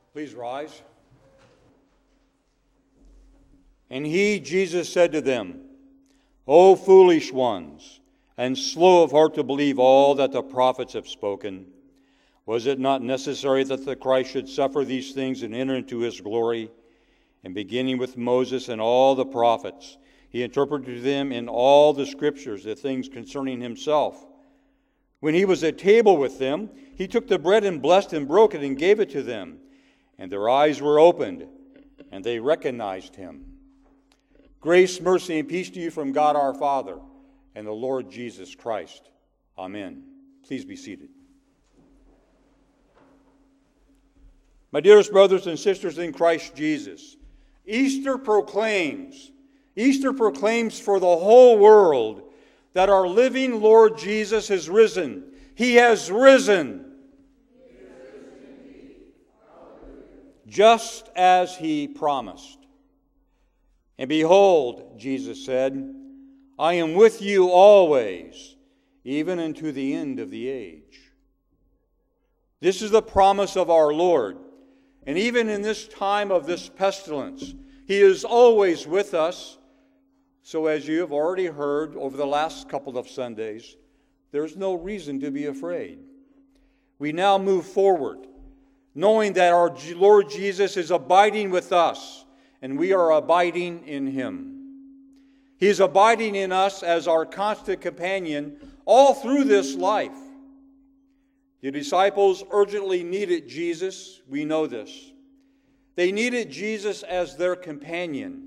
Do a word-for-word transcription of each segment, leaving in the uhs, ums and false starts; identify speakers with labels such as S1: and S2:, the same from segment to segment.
S1: Please rise. And he, Jesus, said to them, O foolish ones, and slow of heart to believe all that the prophets have spoken, was it not necessary that the Christ should suffer these things and enter into his glory? And beginning with Moses and all the prophets, he interpreted to them in all the scriptures the things concerning himself. When he was at table with them, he took the bread and blessed and broke it and gave it to them. And their eyes were opened, and they recognized him. Grace, mercy, and peace to you from God our Father and the Lord Jesus Christ. Amen. Please be seated. My dearest brothers and sisters in Christ Jesus, Easter proclaims, Easter proclaims for the whole world that our living Lord Jesus has risen. He has risen. Just as he promised. And behold, Jesus said, I am with you always, even unto the end of the age. This is the promise of our Lord. And even in this time of this pestilence, he is always with us. So as you have already heard over the last couple of Sundays, there's no reason to be afraid. We now move forward, knowing that our Lord Jesus is abiding with us, and we are abiding in him. He is abiding in us as our constant companion all through this life. The disciples urgently needed Jesus. We know this. They needed Jesus as their companion.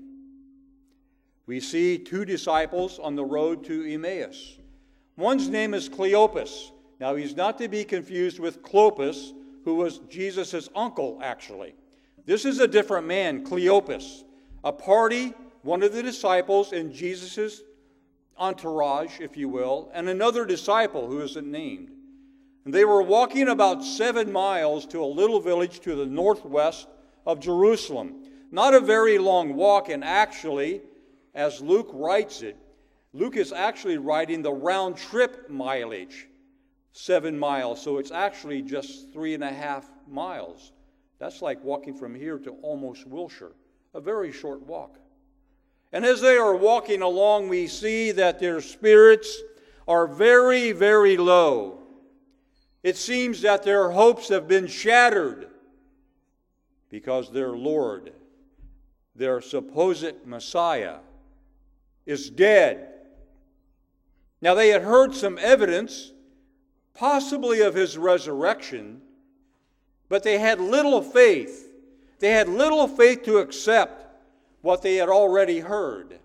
S1: We see two disciples on the road to Emmaus. One's name is Cleopas. Now, he's not to be confused with Clopas, who was Jesus' uncle, actually. This is a different man, Cleopas, a party, one of the disciples in Jesus' entourage, if you will, and another disciple who isn't named. And they were walking about seven miles to a little village to the northwest of Jerusalem. Not a very long walk, and actually, as Luke writes it, Luke is actually writing the round trip mileage, seven miles. So it's actually just three and a half miles. That's like walking from here to almost Wilshire, a very short walk. And as they are walking along, we see that their spirits are very, very low. It seems that their hopes have been shattered because their Lord, their supposed Messiah, is dead. Now, they had heard some evidence, possibly of his resurrection, but they had little faith. They had little faith to accept what they had already heard.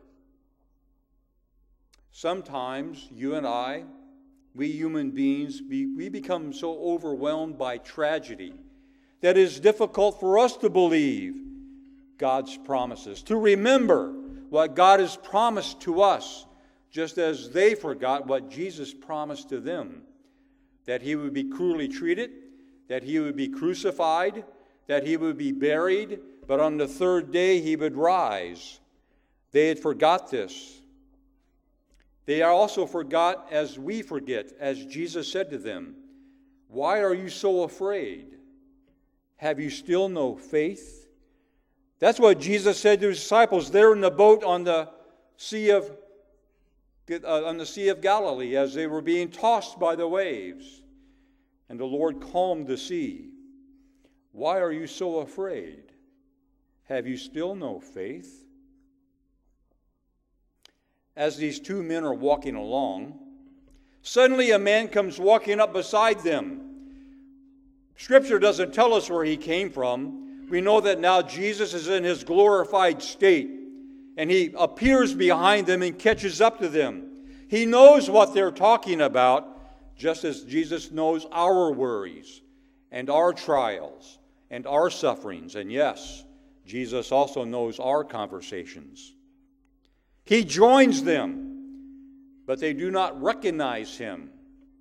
S1: Sometimes you and I, we human beings, we, we become so overwhelmed by tragedy that it is difficult for us to believe God's promises, to remember what God has promised to us, just as they forgot what Jesus promised to them, that he would be cruelly treated, that he would be crucified, that he would be buried, but on the third day he would rise. They had forgot this. They also forgot, as we forget, as Jesus said to them, why are you so afraid? Have you still no faith? That's what Jesus said to his disciples there in the boat on the Sea of, uh, on the Sea of Galilee as they were being tossed by the waves. And the Lord calmed the sea. Why are you so afraid? Have you still no faith? As these two men are walking along, suddenly a man comes walking up beside them. Scripture doesn't tell us where he came from. We know that now Jesus is in his glorified state, and he appears behind them and catches up to them. He knows what they're talking about, just as Jesus knows our worries and our trials and our sufferings. And yes, Jesus also knows our conversations. He joins them, but they do not recognize him.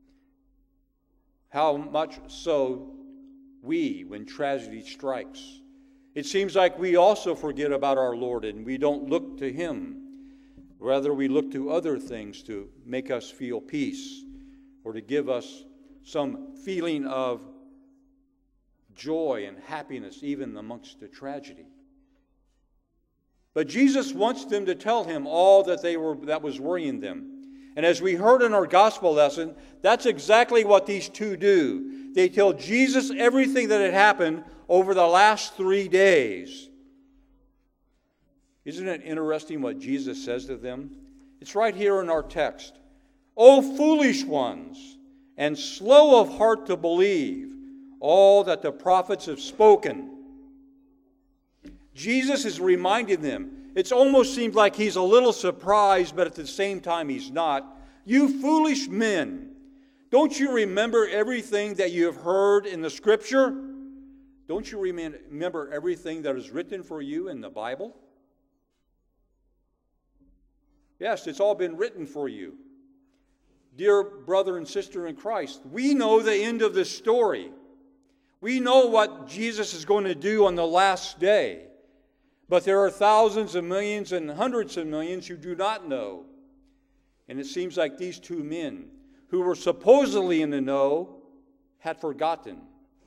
S1: How much so we, when tragedy strikes. It seems like we also forget about our Lord and we don't look to him. Rather, we look to other things to make us feel peace or to give us some feeling of joy and happiness even amongst the tragedy. But Jesus wants them to tell him all that they were that was worrying them. And as we heard in our gospel lesson, that's exactly what these two do. They tell Jesus everything that had happened over the last three days. Isn't it interesting what Jesus says to them? It's right here in our text. O foolish ones, and slow of heart to believe all that the prophets have spoken. Jesus is reminding them. It almost seems like he's a little surprised, but at the same time he's not. You foolish men, don't you remember everything that you have heard in the Scripture? Don't you remember everything that is written for you in the Bible? Yes, it's all been written for you. Dear brother and sister in Christ, we know the end of this story. We know what Jesus is going to do on the last day. But there are thousands of millions and hundreds of millions who do not know. And it seems like these two men, who were supposedly in the know, had forgotten.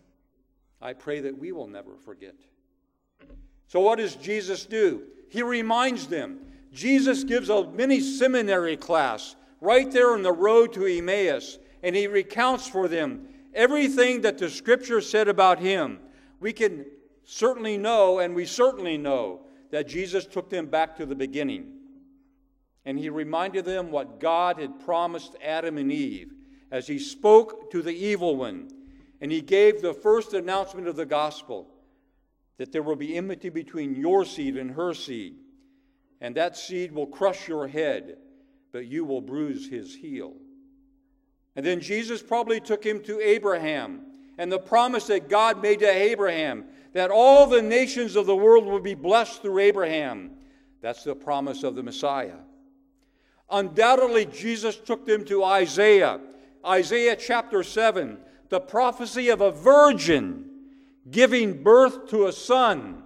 S1: I pray that we will never forget. So what does Jesus do? He reminds them. Jesus gives a mini seminary class right there on the road to Emmaus, and he recounts for them everything that the Scripture said about him. We can certainly know, and we certainly know, that Jesus took them back to the beginning. And he reminded them what God had promised Adam and Eve as he spoke to the evil one. And he gave the first announcement of the gospel, that there will be enmity between your seed and her seed. And that seed will crush your head, but you will bruise his heel. And then Jesus probably took him to Abraham and the promise that God made to Abraham, that all the nations of the world will be blessed through Abraham. That's the promise of the Messiah. Undoubtedly, Jesus took them to Isaiah, Isaiah chapter seven, the prophecy of a virgin giving birth to a son.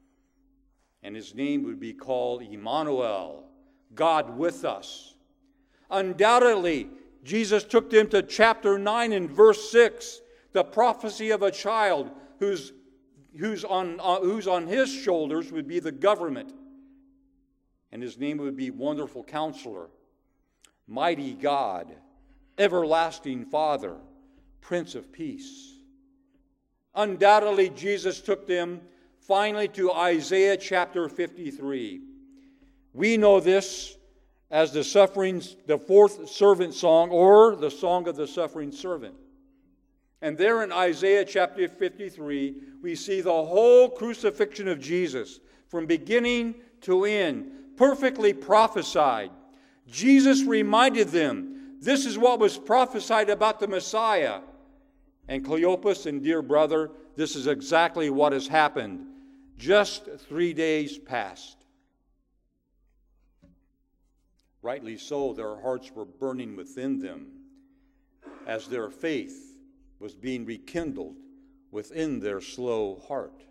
S1: And his name would be called Emmanuel, God with us. Undoubtedly, Jesus took them to chapter nine and verse six, the prophecy of a child whose, who's, on, uh, who's on his shoulders would be the government. And his name would be Wonderful Counselor, Mighty God, Everlasting Father, Prince of Peace. Undoubtedly, Jesus took them finally to Isaiah chapter fifty-three. We know this as the suffering, the fourth servant song, or the song of the suffering servant. And there in Isaiah chapter fifty-three, we see the whole crucifixion of Jesus from beginning to end, perfectly prophesied. Jesus reminded them, this is what was prophesied about the Messiah. And Cleopas and dear brother, this is exactly what has happened. Just three days past. Rightly so, their hearts were burning within them as their faith was being rekindled within their slow heart.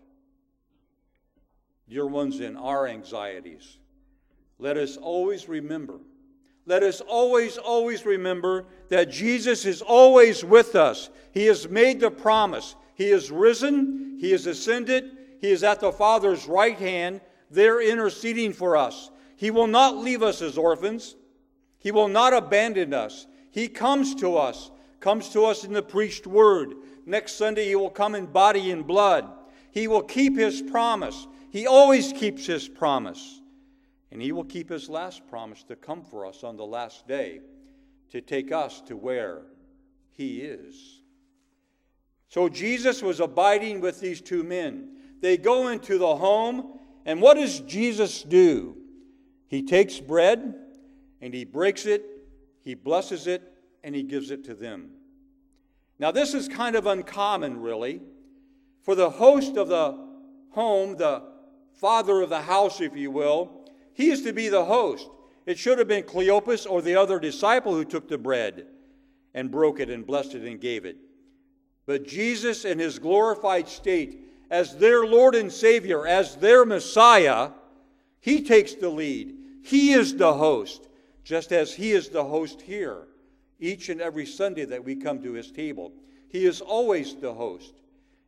S1: Dear ones, in our anxieties, let us always remember, let us always, always remember that Jesus is always with us. He has made the promise. He is risen, he is ascended, he is at the Father's right hand, there interceding for us. He will not leave us as orphans. He will not abandon us. He comes to us, comes to us in the preached word. Next Sunday he will come in body and blood. He will keep his promise. He always keeps his promise. And he will keep his last promise to come for us on the last day, to take us to where he is. So Jesus was abiding with these two men. They go into the home, and what does Jesus do? He takes bread, and he breaks it, he blesses it, and he gives it to them. Now this is kind of uncommon, really. For the host of the home, the father of the house, if you will, he is to be the host. It should have been Cleopas or the other disciple who took the bread and broke it and blessed it and gave it. But Jesus in his glorified state, as their Lord and Savior, as their Messiah, he takes the lead. He is the host, just as he is the host here, each and every Sunday that we come to his table. He is always the host.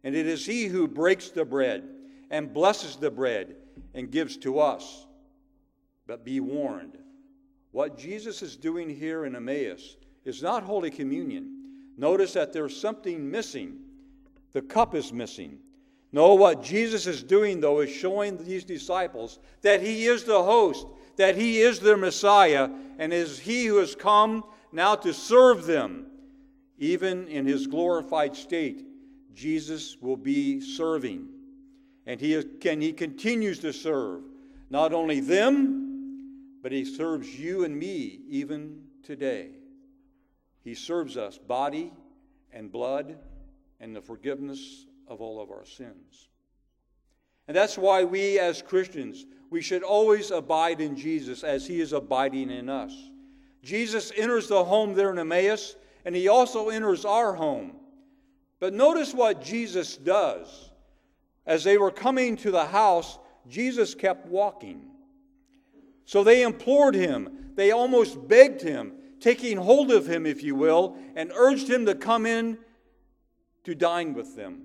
S1: and it is he who breaks the bread and blesses the bread and gives to us. But be warned, what Jesus is doing here in Emmaus is not Holy Communion. Notice that there's something missing. The cup is missing. No, what Jesus is doing, though, is showing these disciples that he is the host, that he is their Messiah, and is he who has come now to serve them. Even in his glorified state, Jesus will be serving. And he, is, and he continues to serve not only them, but he serves you and me even today. He serves us body and blood and the forgiveness of all of our sins. And that's why we as Christians, we should always abide in Jesus as he is abiding in us. Jesus enters the home there in Emmaus, and he also enters our home. But notice what Jesus does. As they were coming to the house, Jesus kept walking. So they implored him. They almost begged him, taking hold of him, if you will, and urged him to come in to dine with them.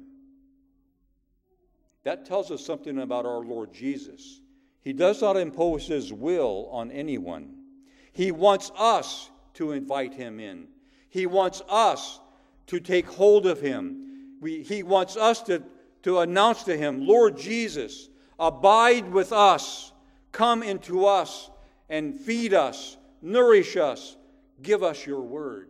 S1: That tells us something about our Lord Jesus. He does not impose his will on anyone. He wants us to invite him in. He wants us to take hold of him. We, he wants us to, to announce to him, Lord Jesus, abide with us. Come into us and feed us, nourish us, give us your word.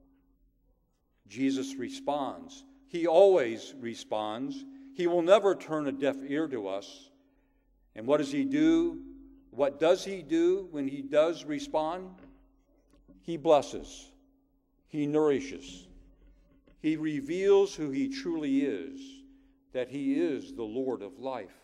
S1: Jesus responds. He always responds. He will never turn a deaf ear to us. And what does he do? What does he do when he does respond? He blesses. He nourishes. He reveals who he truly is, that he is the Lord of life.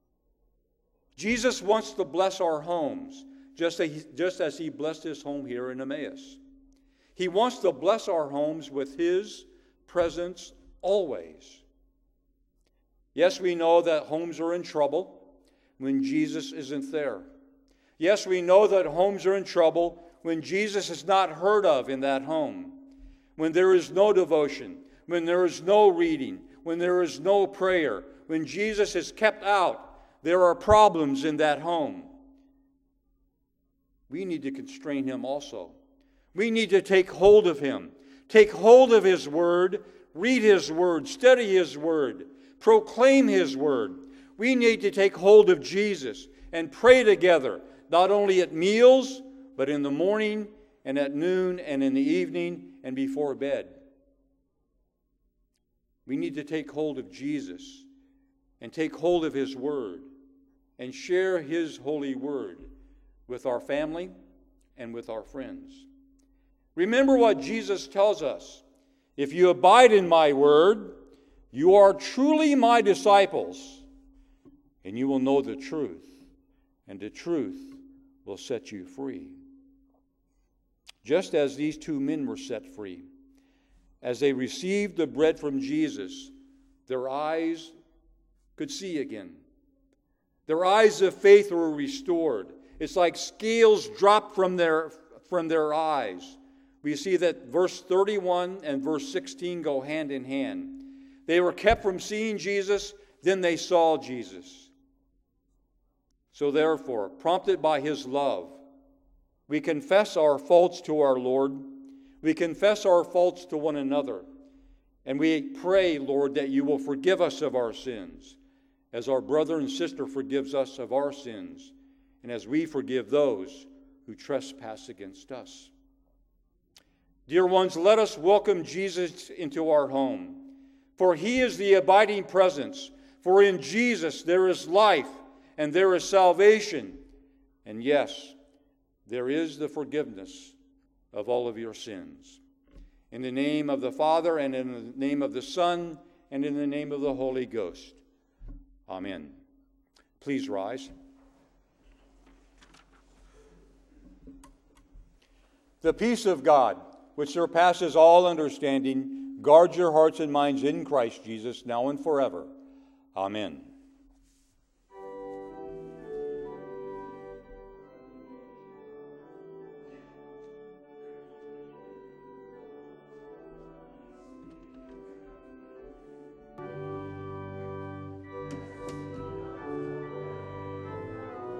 S1: Jesus wants to bless our homes, just as he, just as he blessed his home here in Emmaus. He wants to bless our homes with his presence always. Yes, we know that homes are in trouble when Jesus isn't there. Yes, we know that homes are in trouble when Jesus is not heard of in that home, when there is no devotion, when there is no reading, when there is no prayer, when Jesus is kept out. There are problems in that home. We need to constrain him also. We need to take hold of him. Take hold of his word, read his word, study his word, proclaim his word. We need to take hold of Jesus and pray together, not only at meals, but in the morning and at noon and in the evening and before bed. We need to take hold of Jesus and take hold of his word and share his holy word with our family and with our friends. Remember what Jesus tells us. If you abide in my word, you are truly my disciples, and you will know the truth, and the truth will set you free. Just as these two men were set free, as they received the bread from Jesus, their eyes could see again. Their eyes of faith were restored. It's like scales dropped from their, from their eyes. We see that verse thirty-one and verse sixteen go hand in hand. They were kept from seeing Jesus, then they saw Jesus. So therefore, prompted by his love, we confess our faults to our Lord. We confess our faults to one another. And we pray, Lord, that you will forgive us of our sins, as our brother and sister forgives us of our sins, and as we forgive those who trespass against us. Dear ones, let us welcome Jesus into our home, for he is the abiding presence. For in Jesus there is life, and there is salvation, and yes, there is the forgiveness of all of your sins. In the name of the Father, and in the name of the Son, and in the name of the Holy Ghost. Amen. Please rise. The peace of God, which surpasses all understanding, guard your hearts and minds in Christ Jesus, now and forever. Amen.